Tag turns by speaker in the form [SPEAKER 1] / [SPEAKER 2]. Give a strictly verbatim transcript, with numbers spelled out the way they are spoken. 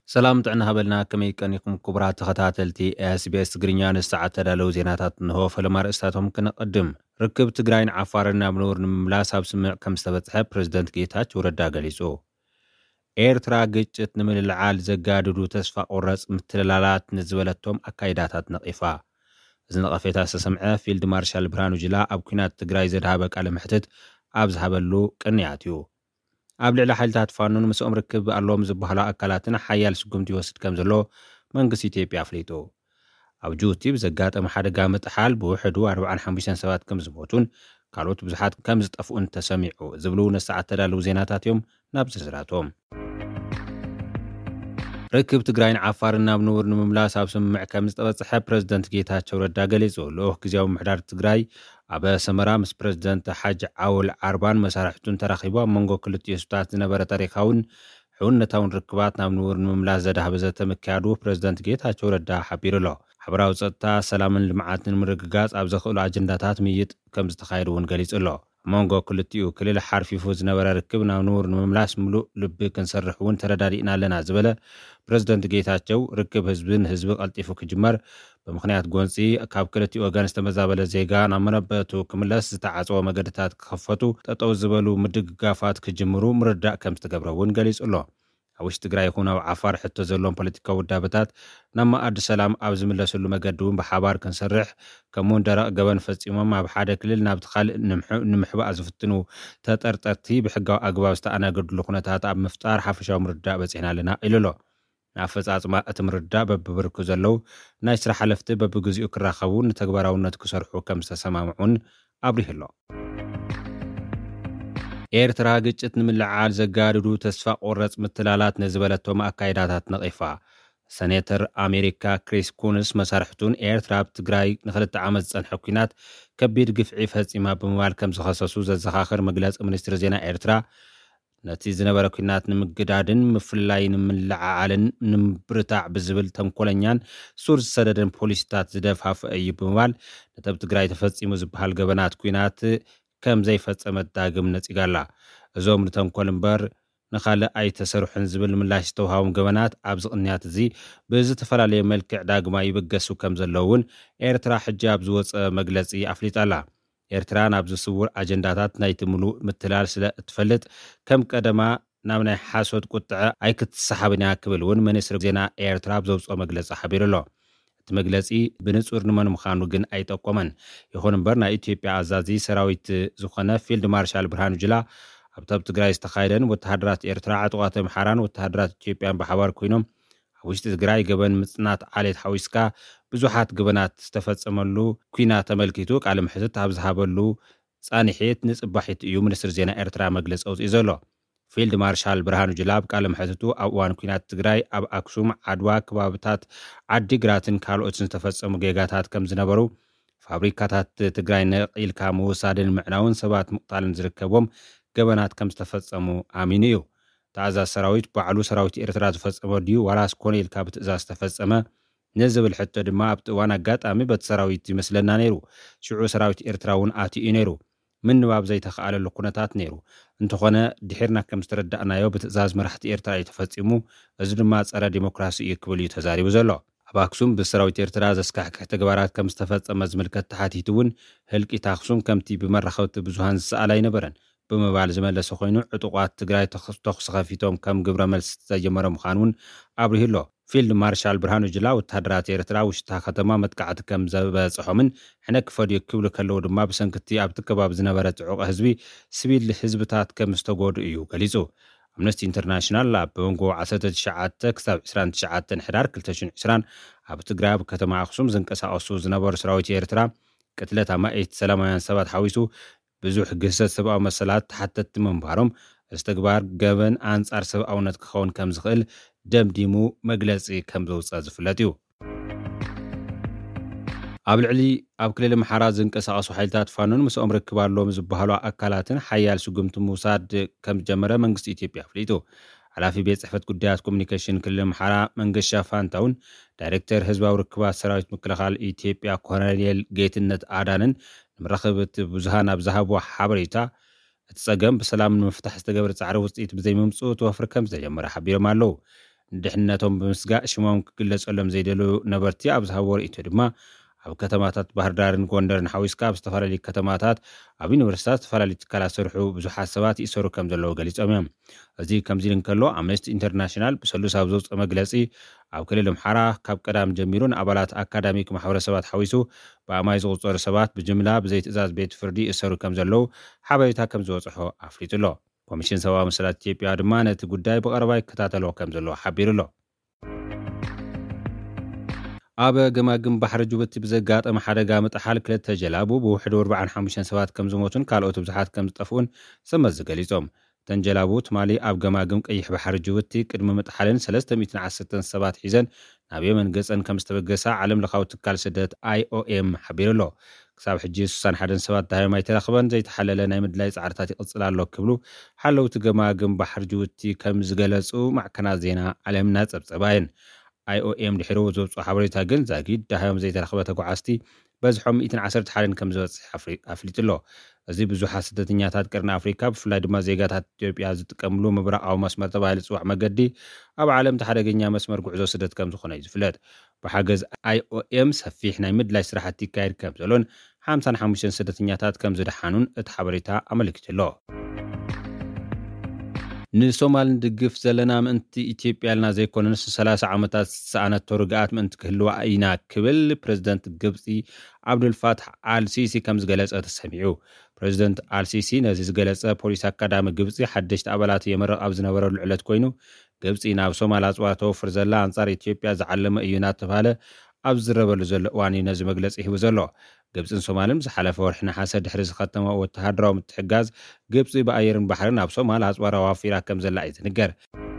[SPEAKER 1] ሰላም ጥዕና ሃበልና ከመይ ቀኒኩም ክቡራት ተኸታተልቲ ኤስ ቢ ኤስ ትግርኛ ንሰዓት ተዳለው ዜናታት እንሆ ፈለማ ርእስታቶም ክንቀድም ርክብ ትግራይን ዓፋርን ናብ ንቡር ንምምላስ ኣብ ስምዕ ከም ዝተበጽሐ ፕሬዝደንት ጌታቸው ረዳ ገሊጹ። ኤርትራ ግጭት ንምልልዓል ዘጋድዱ ተስፋ ቁረጽ ምትልላላት ንዝበለቶም ኣካይዳታት ነቒፋ። እዚ ነቐፌታ ዝተሰምዐ ፊልድ ማርሻል ብርሃኑ ጁላ ኣብ ኩናት ትግራይ ዘድሃበ ቃለ ምሕትት ኣብ ዝሃበሉ ቅንያት እዩ። ኣብ ልዕሊ ሓይልታት ፋኖን ምስኦም ርክብ ኣለዎም ዝበሃሉ ኣካላትን ሓያል ስጉምቲ ይወስድ ከም ዘሎ መንግስቲ ኢትዮጵያ ኣፍሊጡ። ኣብ ጅቡቲ ብዘጋጠመ ሓደጋ ምጥሓል ብውሕዱ ኣርባዕን ሓሙሽተን ሰባት ከም ዝሞቱን ካልኦት ብዙሓት ከም ዝጠፍኡን ተሰሚዑ ዝብሉ ነሰዓት ተዳለው ዜናታት እዮም። ናብ ዝርዝራቶም ርክብ ትግራይን ዓፋርን ናብ ንቡር ንምምላስ ኣብ ስምምዕ ከም ዝተበጽሐ ፕሬዝደንት ጌታቸው ረዳ ገሊጹ። ልኡኽ ጊዜያዊ ምምሕዳር ትግራይ ኣብ ሰመራ ምስ ፕሬዝደንት ሓጅ ዓውል ዓርባን መሳርሕቱን ተራኺቡ ኣብ መንጎ ክልቲኡ ህዝብታት ዝነበረ ታሪኻውን ሕውነታውን ርክባት ናብ ንቡር ንምምላስ ዘድሃበ ዘተ ምክያዱ ፕሬዝደንት ጌታቸው ረዳ ሓቢሩ ኣሎ። ሕብራዊ ፀጥታ፣ ሰላምን ልምዓትን ምርግጋጽ ኣብ ዘኽእሉ ኣጀንዳታት ምይጥ ከም ዝተኻየዱ እውን ገሊጹ ኣሎ። መንጎ ክልቲኡ ክልል ሓርፊፉ ዝነበረ ርክብ ናብ ንቡር ንምምላስ ምሉእ ልቢ ክንሰርሕ እውን ተረዳዲእና ኣለና ዝበለ ፕሬዝደንት ጌታቸው ርክብ ህዝብን ህዝቢ ቀልጢፉ ክጅመር ብምኽንያት ጎንፂ ካብ ክልቲኡ ወገን ዝተመዛበለ ዜጋ ናብ መነበቱ ክምለስ ዝተዓጽወ መገድታት ክኸፈቱ ጠጠው ዝበሉ ምድግጋፋት ክጅምሩ ምርዳእ ከም ዝተገብረ እውን ገሊጹ ኣሎ። ኣብ ውሽጢ ትግራይ ይኹን ኣብ ዓፋር ሕቶ ዘለዎም ፖለቲካዊ ውዳበታት ናብ መኣዲ ሰላም ኣብ ዝምለሰሉ መገዲ እውን ብሓባር ክንሰርሕ ከምኡውን ደረቕ ገበን ፈጺሞም ኣብ ሓደ ክልል ናብቲ ካልእ ንምሕባእ ዝፍትኑ ተጠርጠርቲ ብሕጋዊ ኣግባብ ዝተኣናገድሉ ኩነታት ኣብ ምፍጣር ሓፈሻዊ ምርዳእ በፂሕና ኣለና ኢሉ ኣሎ። ንኣፈጻጽማ እቲ ምርዳእ በብብርኩ ዘለው ናይ ስራሕ ሓለፍቲ በብግዚኡ ክራኸቡ ንተግባራውነት ክሰርሑ ከም ዝተሰማምዑን ኣብሪሁ ኣሎ። ኤርትራ ግጭት ንምልዓል ዘጋድዱ ተስፋ ቁረጽ ምትላላት ንዝበለቶም ኣካይዳታት ነቒፋ። ሰኔተር ኣሜሪካ ክሪስ ኩንስ መሳርሕቱን ኤርትራ ኣብ ትግራይ ንክልተ ዓመት ዝጸንሐ ኩናት ከቢድ ግፍዒ ፈጺማ ብምባል ከም ዝኸሰሱ ዘዘኻኽር መግለፂ ሚኒስትሪ ዜና ኤርትራ ነቲ ዝነበረ ኩናት ንምግዳድን ምፍላይ ንምልዓዓልን ንምብርታዕ ብዝብል ተንኮለኛን ሱር ዝሰደደን ፖሊሲታት ዝደፋፍ እዩ ብምባል ነቲ ኣብ ትግራይ ተፈጺሙ ዝበሃል ገበናት ኩናት ከም ዘይፈጸመት ዳግም ነጺጋላ። እዞም ንተንኮል እምበር ንኻልእ ኣይተሰርሑን ዝብል ምላሽ ዝተውሃቦም ገበናት ኣብ ዝቕንያት እዚ ብዝተፈላለየ መልክዕ ዳግማ ይብገሱ ከም ዘለውን ኤርትራ ሕጂ ኣብ ዝወፀ መግለፂ ኣፍሊጣላ። ኤርትራ ናብ ዝስውር ኣጀንዳታት ናይቲ ምሉእ ምትላል ስለ እትፈልጥ ከም ቀደማ ናብ ናይ ሓሶት ቁጥዐ ኣይክትሰሓብን እያ ክብል እውን ሚኒስትሪ ዜና ኤርትራ ብዘውፅኦ መግለፂ ሓቢሩ ኣሎ። እቲ መግለፂ ብንጹር ንመን ምዃኑ ግን ኣይጠቆመን። ይኹን እምበር ናይ ኢትዮጵያ ኣዛዚ ሰራዊት ዝኾነ ፊልድ ማርሻል ብርሃኑ ጁላ ኣብቲ ኣብ ትግራይ ዝተኻየደን ወተሃደራት ኤርትራ ዕጡቓት ኣምሓራን ወተሃደራት ኢትዮጵያን ብሓባር ኮይኖም ኣብ ውሽጢ ትግራይ ገበን ምጽናት ዓሌት ሓዊስካ ብዙሓት ገበናት ዝተፈጸመሉ ኩናት ተመልኪቱ ቃለ ምሕትት ኣብ ዝሃበሉ ጻኒሒት ንጽባሒት እዩ ሚኒስትሪ ዜና ኤርትራ መግለፂ ኣውፂኡ ዘሎ። ፊልድ ማርሻል ብርሃኑ ጁላ ኣብ ቃለ ምሕትቱ ኣብ እዋን ኩናት ትግራይ ኣብ ኣክሱም፣ ዓድዋ፣ ከባብታት ዓዲግራትን ካልኦትን ዝተፈጸሙ ጌጋታት ከም ዝነበሩ ፋብሪካታት ትግራይ ነቒልካ ምውሳድን ምዕናውን ሰባት ምቕታልን ዝርከቦም ገበናት ከም ዝተፈጸሙ ኣሚኑ እዩ። ተኣዛዝ ሰራዊት ባዕሉ ሰራዊት ኤርትራ ዝፈጸመ ድዩ ዋላስ ኮነ ኢልካ ብትእዛዝ ዝተፈጸመ ንዝብል ሕቶ ድማ ኣብቲ እዋን ኣጋጣሚ በቲ ሰራዊት ይመስለና ነይሩ። ሽዑ ሰራዊት ኤርትራ እውን ኣትዩ ነይሩ። ምንባብ ዘይተኸኣለሉ ኩነታት ነይሩ። እንተኾነ ድሒርና ከም ዝተረዳእናዮ ብትእዛዝ መራሕቲ ኤርትራ እዩ ተፈጺሙ። እዚ ድማ ጸረ ዲሞክራሲ እዩ ክብል እዩ ተዛሪቡ ዘሎ። ኣብ ኣክሱም ብሰራዊት ኤርትራ ዘስካሕክሕ ተግባራት ከም ዝተፈጸመ ዝምልከት ተሓቲቱ እውን ህልቂት ኣክሱም ከምቲ ብመራኸብቲ ብዙሃን ዝሰኣላ ኣይነበረን ብምባል ዝመለሰ ኮይኑ ዕጡቋት ትግራይ ተኹስ ከፊቶም ከም ግብረ መልሲ ዝተጀመረ ምዃኑን ኣብሪሁ ኣሎ። ፊልድ ማርሻል ብርሃኑ ጁላ ወተሃደራት ኤርትራ ውሽጣ ከተማ መጥቃዕቲ ከም ዘበጽሖምን ሕነ ክፈድዩ ክብሉ ከለዉ ድማ ብሰንክቲ ኣብቲ ከባቢ ዝነበረ ጽዑቕ ህዝቢ ሲቪል ህዝብታት ከም ዝተጎዱ እዩ ገሊጹ። ኣምነስቲ ኢንተርናሽናል ኣብ መንጎ ዓሰርተ ትሽዓተ ክሳብ ዒስራን ትሽዓተ ሕዳር ክልተ ሽሕን ዒስራን ኣብ ትግራይ ኣብ ከተማ ኣክሱም ዝንቀሳቐሱ ዝነበሩ ሰራዊት ኤርትራ ቅትለት ኣማኢት ሰላማውያን ሰባት ሓዊሱ ብዙሕ ግህሰት ሰብኣዊ መሰላት ተሓተቲ ምንባሮም እዚ ተግባር ገበን ኣንጻር ሰብኣውነት ክኸውን ከም ዝኽእል ደምዲሙ መግለፂ ከም ዘውፅእ ዝፍለጥ እዩ። ኣብ ልዕሊ ኣብ ክልል ኣምሓራ ዝንቀሳቐሱ ሓይልታት ፋኖን ምስኦም ርክብ ኣለዎም ዝበሃሉ ኣካላትን ሓያል ስጉምቲ ምውሳድ ከም ዝጀመረ መንግስቲ ኢትዮጵያ ኣፍሊጡ። ሓላፊ ቤት ጽሕፈት ጉዳያት ኮሙኒኬሽን ክልል ኣምሓራ መንገሻ ፋንታውን ዳይሬክተር ህዝባዊ ርክባት ሰራዊት ምክልኻል ኢትዮጵያ ኮሎኔል ጌትነት ኣዳንን ንምራኸብቲ ብዙሃን ኣብ ዝሃብዎ ሓበሬታ እቲ ጸገም ብሰላም ንምፍታሕ ዝተገብረ ጻዕሪ ውፅኢት ብዘይምምጽኡ ተወፍሪ ከም ዝተጀመረ ሓቢሮም ኣለዉ። ድሕነቶም ብምስጋእ ሽሞም ክግለጸሎም ዘይደሉ ነበርቲ ኣብ ዝሃብዎ ርእይቶ ድማ ኣብ ከተማታት ባህር ዳርን ጎንደርን ሓዊስካ ኣብ ዝተፈላለዩ ከተማታት ኣብ ዩኒቨርሲታት ዝተፈላለዩ ትካላት ዝሰርሑ ብዙሓት ሰባት ይእሰሩ ከም ዘለዉ ገሊፆም እዮም። እዚ ከምዚ ኢሉ እንከሎ ኣምነስቲ ኢንተርናሽናል ብሰሉስ ኣብ ዘውፅአ መግለፂ ኣብ ክልል ኣምሓራ ካብ ቀዳም ጀሚሩን ኣባላት ኣካዳሚክ ማሕበረሰባት ሓዊሱ ብኣማይ ዝቁፀሩ ሰባት ብጅምላ ብዘይ ትእዛዝ ቤት ፍርዲ ይእሰሩ ከም ዘለዉ ሓበሬታ ከም ዝበፅሖ ኣፍሊጡ ኣሎ። ኮሚሽን ሰብኣዊ መሰላት ኢትዮጵያ ድማ ነቲ ጉዳይ ብቐረባ ይከታተሎ ከም ዘለዎ ሓቢሩ ኣሎ። ኣብ ገማግም ባሕሪ ጅቡቲ ብዘጋጠመ ሓደጋ ምጥሓል ክልተ ጀላቡ ብውሕዱ ኣርባዓን ሓሙሽተን ሰባት ከም ዝሞቱን ካልኦት ብዙሓት ከም ዝጠፍኡን ሰመዝ ገሊፆም። እተን ጀላቡ ትማሊ ኣብ ገማግም ቀይሕ ባሕሪ ጅቡቲ ቅድሚ ምጥሓልን ሰለስተ ሚእትን ዓሰርተ ሰባት ሒዘን ናብ የመን ገፀን ከም ዝተበገሳ ዓለም ለኻዊ ትካል ስደት ኣይ ኦ ኤም ሓቢሩ ኣሎ። ክሳብ ሕጂ ስሳን ሓደን ሰባት ዳሃዮም ኣይተረኽበን ዘይተሓለለ ናይ ምድላይ ፃዕርታት ይቕፅል ኣሎ ክብሉ ሓለውቲ ገማግም ባሕሪ ጅቡቲ ከም ዝገለጹ ማዕከናት ዜና ዓለም እናፀብፀባየን። ኣይ ኦ ኤም ድሕሪ ዘውፅኦ ሓበሬታ ግን ዛጊድ ዳሃዮም ዘይተረኽበ ተጓዓዝቲ በዝሖም ሚእትን ዓሰርተ ሓደን ከም ዝበፅሕ ኣፍሊጡ ኣሎ። እዚ ብዙሓት ስደተኛታት ቀርኒ ኣፍሪካ ብፍላይ ድማ ዜጋታት ኢትዮጵያ ዝጥቀምሉ ምብራቃዊ መስመር ተባሂሉ ዝፅዋዕ መገዲ ኣብ ዓለም እቲ ሓደገኛ መስመር ጉዕዞ ስደት ከም ዝኾነ እዩ ዝፍለጥ። ብሓገዝ ኣይ ኦ ኤም ሰፊሕ ናይ ምድላይ ስራሕቲ ይካየድ ከም ዘሎን ሓምሳን ሓሙሽተን ስደተኛታት ከም ዝደሓኑን እቲ ሓበሬታ ኣመልኪቱ ኣሎ። ንሶማል ንድግፍ ዘለና ምእንቲ ኢትዮጵያ ልና ዘይኮነንስ ሰላሳ ዓመታት ሰኣነቶ ርግኣት ምእንቲ ክህልዋ ኢና ክብል ፕሬዚደንት ግብፂ ዓብዱልፋታሕ አልሲሲ ከም ዝገለጸ ተሰሚዑ። ፕሬዚደንት አልሲሲ ነዚ ዝገለጸ ፖሊስ አካዳሚ ግብፂ ሓደሽቲ ኣባላት የመረቕ ኣብ ዝነበረሉ ዕለት ኮይኑ ግብፂ ናብ ሶማል ኣፅዋር ተወፍር ዘላ ኣንጻር ኢትዮጵያ ዝዓለመ እዩ እናተባሃለ ኣብ ዝረበሉ ዘሎ እዋን እዩ ነዚ መግለፂ ሂቡ ዘሎ። ግብፅን ሶማልን ዝሓለፈ ወርሒ ነሓሰ ድሕሪ ዝኸተመ ወተሃደራዊ ምትሕጋዝ ግብፂ ብኣየርን ባሕርን ኣብ ሶማል ኣፅዋር ኣዋፊራ ከም ዘላ እዩ ዝንገር።